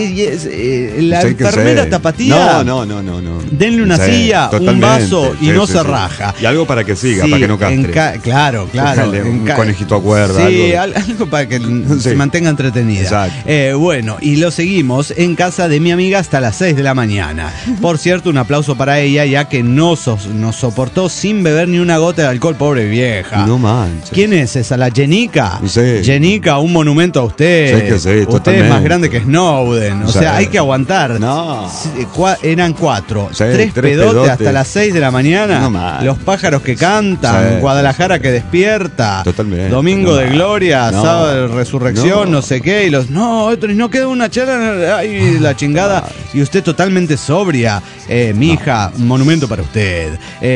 La enfermera tapatía. No. Denle una silla, un vaso y no se raja. Y algo para que siga, para que no castre. Claro. Un conejito a cuerda. Sí, algo para que se mantenga entretenida. Exacto. Bueno, y lo seguimos en casa de mi amiga hasta las 6 de la mañana. Por cierto, un aplauso para ella, ya que nos soportó sin beber ni una gota de alcohol, pobre vieja. No manches. ¿Quién es esa? ¿La Jenica? Sí. Jenica, un monumento a usted. Sí, que sí, usted totalmente. es más grande que Snowden. O sea, hay que aguantar. No. Eran 4. Sí, 3 pedotes hasta las 6 de la mañana. No manches. Los pájaros que cantan. Sí. Guadalajara que despierta. Totalmente. Domingo de gloria. No. Sábado de resurrección. No sé qué. Y no queda una chela. Ay, la chingada. Y usted totalmente sobria. Mi hija, un monumento para usted.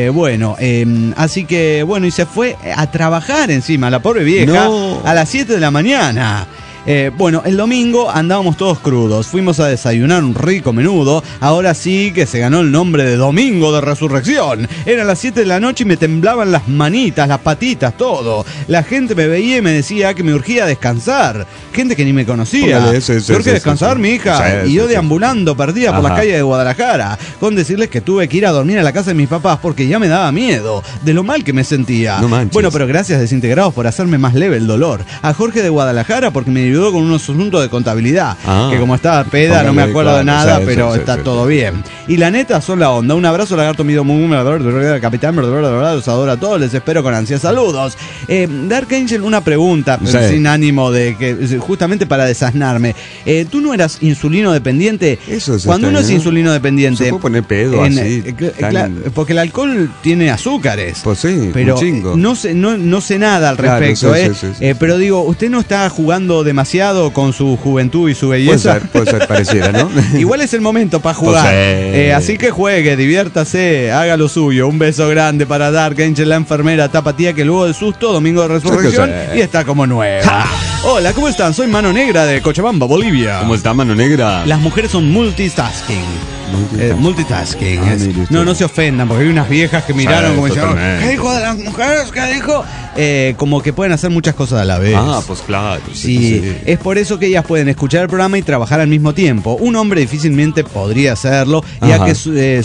Así que, bueno, y se fue a trabajar encima, la pobre vieja, a las 7 de la mañana. El domingo andábamos todos crudos. Fuimos a desayunar un rico menudo. Ahora sí que se ganó el nombre de Domingo de Resurrección. Eran las 7 de la noche y me temblaban las manitas, las patitas, todo. La gente me veía y me decía que me urgía descansar. Gente que ni me conocía. Me urgía descansar, mi hija. Y yo deambulando perdida por las calles de Guadalajara. Con decirles que tuve que ir a dormir a la casa de mis papás porque ya me daba miedo de lo mal que me sentía. Bueno, pero gracias Desintegrados por hacerme más leve el dolor. A Jorge de Guadalajara porque me ayudó con unos asuntos de contabilidad, que como estaba peda no me acuerdo de nada, pero está todo bien. Y la neta son la onda. Un abrazo, lagarto mido capitán, los adoro a todos, les espero con ansia. Saludos. Dark Angel, una pregunta, pero sin ánimo de que, justamente para desasnarme. ¿Tú no eras insulino dependiente? Eso es cuando uno es insulino dependiente, se puede poner pedo así. Porque el alcohol tiene azúcares. Pues sí, pero un chingo. No sé nada al respecto. Pero digo, usted no está jugando demasiado con su juventud y su belleza. Puede ser, pareciera, ¿no? Igual es el momento para jugar. Así que juegue, diviértase, haga lo suyo. Un beso grande para Dark Angel, la enfermera tapatía que luego del susto, Domingo de Resurrección, y está como nueva. Hola, ¿cómo están? Soy Mano Negra de Cochabamba, Bolivia. ¿Cómo está, Mano Negra? Las mujeres son multitasking. Multitasking. No se ofendan, porque hay unas viejas que miraron como diciendo, ¿qué dijo de las mujeres? ¿Qué dijo? Como que pueden hacer muchas cosas a la vez. Pues claro. Sí. Es por eso que ellas pueden escuchar el programa y trabajar al mismo tiempo. Un hombre difícilmente podría hacerlo, ya que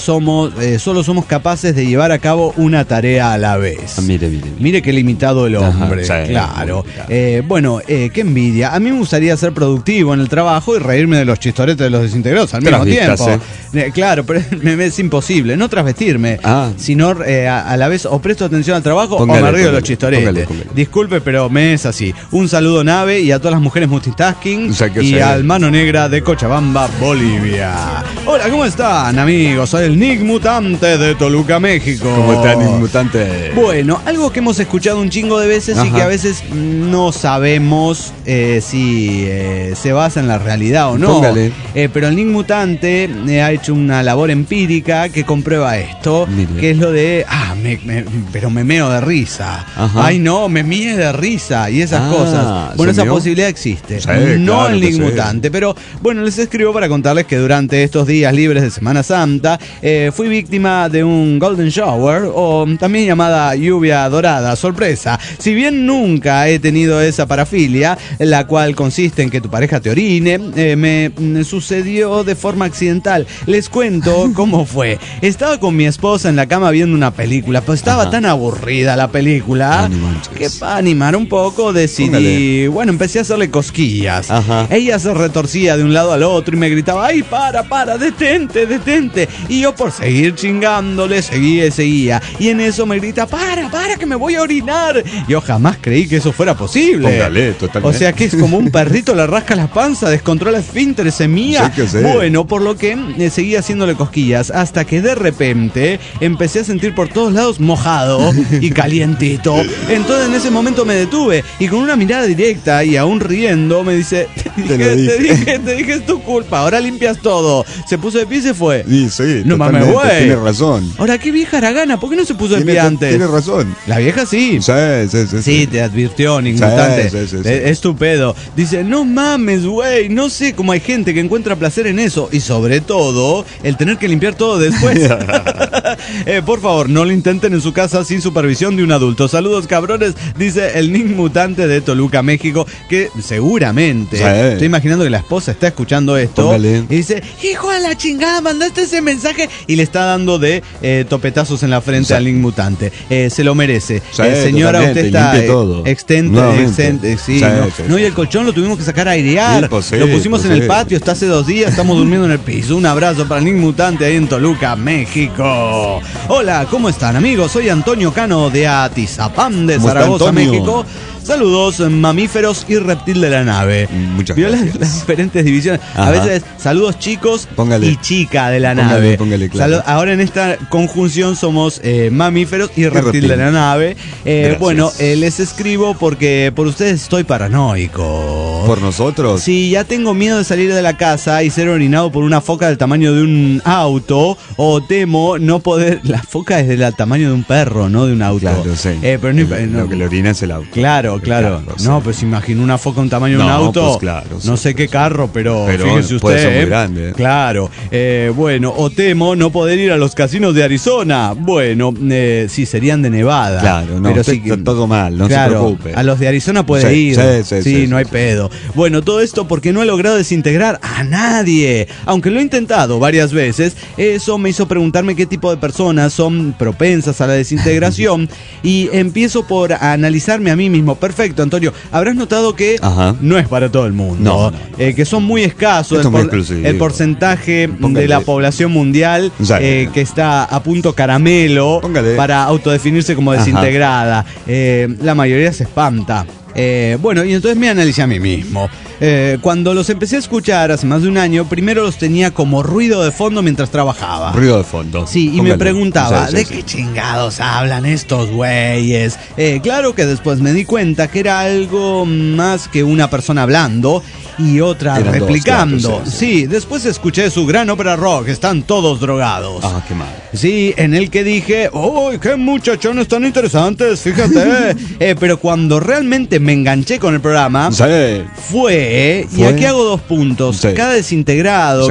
solo somos capaces de llevar a cabo una tarea a la vez. Mire qué limitado el hombre. Claro. Qué envidia. A mí me gustaría ser productivo en el trabajo y reírme de los chistoretes de los desintegrados al mismo tiempo. Claro, pero me es imposible. No transvestirme, sino a la vez o presto atención al trabajo o me río de los chistoretes. Disculpe, pero me es así. Un saludo, nave, y a todas las mujeres multitasking y al Mano Negra de Cochabamba, Bolivia. Hola, ¿cómo están, amigos? Soy el Nick Mutante de Toluca, México. ¿Cómo está, Nick Mutante? Bueno, algo que hemos escuchado un chingo de veces y que a veces no sabemos si se basa en la realidad o no. Pero el Nick Mutante ha hecho una labor empírica que comprueba esto, que es lo de me meo de risa. Ay no, me míe de risa y esas cosas. Bueno, esa posibilidad existe existe, Sí, no claro el que Link sí. Mutante. Pero bueno, les escribo para contarles que durante estos días libres de Semana Santa fui víctima de un Golden Shower, o también llamada lluvia dorada, sorpresa. Si bien nunca he tenido esa parafilia, la cual consiste en que tu pareja te orine, me sucedió de forma accidental. Les cuento cómo fue. Estaba con mi esposa en la cama viendo una película, pero estaba tan aburrida la película que para animar un poco decidí, bueno, empecé a hacerle cosquillas. Ella se retorcía de un lado al otro y me gritaba, ¡ay, para, detente! Y yo, por seguir chingándole, seguía. Y en eso me grita, para, que me voy a orinar. Yo jamás creí que eso fuera posible. Póngale, totalmente. O sea que es como un perrito le rasca la panza, descontrola esfínter, se mía. Sí que sí. Bueno, por lo que seguí haciéndole cosquillas hasta que de repente empecé a sentir por todos lados mojado y calientito. Entonces en ese momento me detuve y con una mirada directa y aún riendo me dice, te dije es tu culpa, ahora limpias todo. Se puso de pie y se fue. Sí, No mames, güey. Tiene razón. Ahora, qué vieja haragana, ¿por qué no se puso de pie antes? Tiene razón. La vieja sí. Sí, te advirtió, ningún mutante. Sí. Es tu pedo. Dice, no mames, güey. No sé cómo hay gente que encuentra placer en eso. Y sobre todo, el tener que limpiar todo después. Por favor, no lo intenten en su casa sin supervisión de un adulto. Saludos, cabrones, dice el Nick Mutante de Toluca, México, que seguramente, estoy imaginando que la esposa está escuchando esto. Póngale. Y dice, hijo de la chingada, mandaste ese mensaje. Y le está dando de topetazos en la frente al Nick Mutante. Se lo merece. Señora, usted está extente. Sí, no, y el colchón lo tuvimos que sacar a airear. Lo pusimos en el patio, está hace 2 días, estamos durmiendo en el piso. Un abrazo para el Nick Mutante ahí en Toluca, México. Hola, ¿cómo están, amigos? Soy Antonio Cano de Atizapán de Zaragoza, México. Saludos, mamíferos y reptil de la nave. Muchas Vio gracias. las diferentes divisiones. A veces, saludos chicos y chica de la Póngale, nave. póngale, claro. Ahora en esta conjunción somos mamíferos y reptil de la nave. Bueno, les escribo porque por ustedes estoy paranoico. ¿Por nosotros? Sí, ya tengo miedo de salir de la casa y ser orinado por una foca del tamaño de un auto, o temo no poder... La foca es del tamaño de un perro, no de un auto. Claro, sí. Pero Lo que le orina es el auto. Claro. No, pues imagino una foca un tamaño de un auto. Pues claro, no sé qué carro, pero fíjese usted. Puede ser muy grande. Claro. Bueno, o temo no poder ir a los casinos de Arizona. Bueno, sí, serían de Nevada. Claro, no, pero está todo mal, no se preocupe. A los de Arizona puede ir. Sí, no hay pedo. Bueno, todo esto porque no he logrado desintegrar a nadie. Aunque lo he intentado varias veces, eso me hizo preguntarme qué tipo de personas son propensas a la desintegración. Y empiezo por analizarme a mí mismo. Perfecto, Antonio. Habrás notado que no es para todo el mundo. No. Que son muy escasos el porcentaje de la población mundial que está a punto caramelo para autodefinirse como desintegrada. La mayoría se espanta. Bueno, y entonces me analicé a mí mismo. Cuando los empecé a escuchar hace más de un año, primero los tenía como ruido de fondo mientras trabajaba. Ruido de fondo. Sí, y me preguntaba, ¿de qué chingados hablan estos güeyes? Claro que después me di cuenta que era algo más que una persona hablando y otra replicando. Sí, después escuché su gran ópera rock, están todos drogados. Ah, qué mal. Sí, en el que dije, ¡uy, qué muchachones tan interesantes! Fíjate. Pero cuando realmente me enganché con el programa, fue, y aquí hago 2 puntos. Cada desintegrado,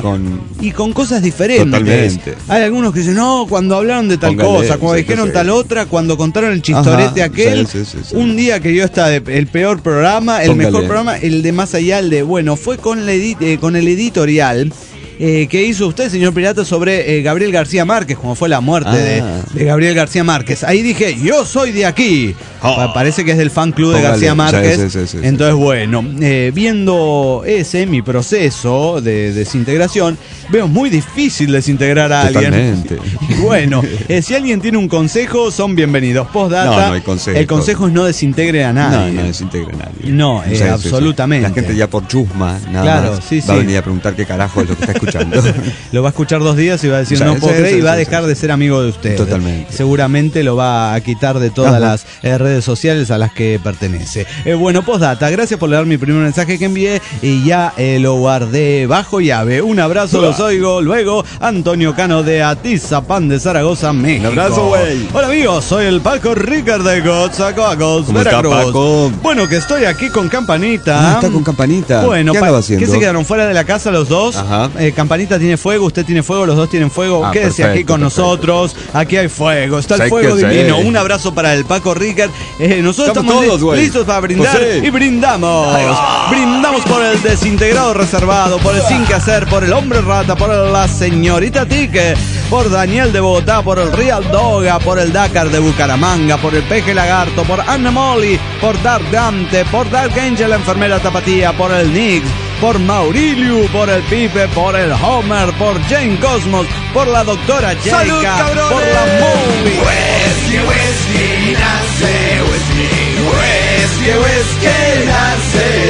y con cosas diferentes. Totalmente. Hay algunos que dicen, no, cuando hablaron de tal cosa, cuando dijeron tal otra, cuando contaron el chistorete aquel. Un día que yo estaba el peor programa, el mejor programa, el de más allá, el de, bueno, fue con el editorial que hizo usted, señor Pirata, sobre Gabriel García Márquez, como fue la muerte de Gabriel García Márquez. Ahí dije, yo soy de aquí. Parece que es del fan club de García Márquez. Entonces, bueno, viendo mi proceso de desintegración, veo muy difícil desintegrar a alguien. Y bueno, si alguien tiene un consejo, son bienvenidos. Postdata, no hay consejo. El consejo es no desintegre a nadie. No desintegre a nadie. No, absolutamente. La gente ya por chusma, nada más, va a venir a preguntar qué carajo es lo que está escuchando. Lo va a escuchar 2 días y va a decir no puedo creer, y va a dejar de ser amigo de usted. Totalmente. Seguramente lo va a quitar de todas las redes redes sociales a las que pertenece. Bueno, postdata, gracias por leer mi primer mensaje que envié y ya lo guardé bajo llave. Un abrazo, los oigo luego. Antonio Cano de Atizapán de Zaragoza, México. Un abrazo, güey. Hola amigos, soy el Paco Ricker de Coatzacoalcos, Veracruz. Está, Paco? Bueno, que estoy aquí con Campanita. Está con Campanita. Bueno, ¿qué andaba haciendo? ¿Qué se quedaron fuera de la casa los dos? Ajá. Campanita tiene fuego, usted tiene fuego, los dos tienen fuego. Quédese perfecto, aquí con nosotros. Aquí hay fuego, está el fuego divino. Un abrazo para el Paco Ricker. Nosotros estamos listos para brindar y brindamos. Brindamos por el desintegrado reservado, por el sin que hacer, por el hombre rata, por la señorita Tique, por Daniel de Bogotá, por el Real Doga, por el Dakar de Bucaramanga, por el Peje Lagarto, por Anna Molly, por Dark Dante, por Dark Angel, la enfermera Tapatía, por el Nix, por Mauriliu, por el Pipe, por el Homer, por Jane Cosmos, por la doctora Checa, por la Movie. Whisky, whisky, nace, whisky, whisky, whisky, nace,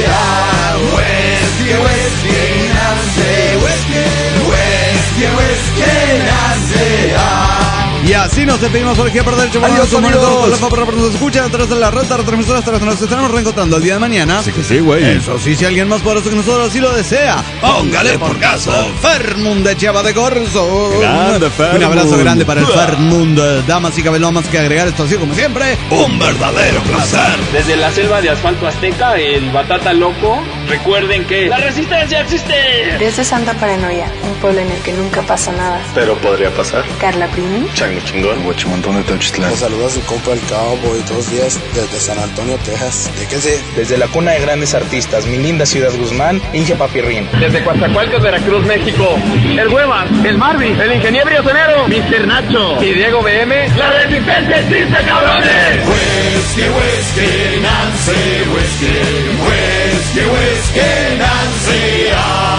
whisky, whisky, nace, whisky, whisky, whisky, nace, Y así nos despedimos por aquí por derecho. Adiós, amigos. Nos escuchan a través de la red de retransmisoras. Nos estaremos reencontrando el día de mañana. Sí que sí, güey. Eso sí, si alguien más poderoso que nosotros así lo desea, póngale por caso. Fermund de Chiava de Corzo. Grande, Fermund. Un abrazo grande para el Fermund. Damas y caballeros, más que agregar esto así como siempre. Un verdadero placer. Desde la selva de asfalto azteca, el Batata Loco. Recuerden que la resistencia existe. Desde Santa Paranoia, un pueblo en el que nunca pasa nada. Pero podría pasar. Carla Primi. Chango chingón. Huachimontón de Teuchitlán. Un saludo a su compa el Cowboy, todos los días desde San Antonio, Texas. Déjense. Desde la cuna de grandes artistas, mi linda ciudad Guzmán, Inge Papirrín. Desde Coatzacoalcos, Veracruz, México. El Huevas, el Marvin, el ingeniero Sonero, Mr. Nacho y Diego BM. ¡La resistencia existe, cabrones! Whisky, whisky, Nancy, whisky, whisky, whisky, Nancy.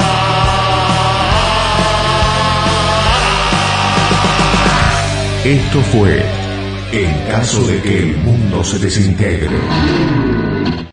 Esto fue En caso de que el mundo se desintegre.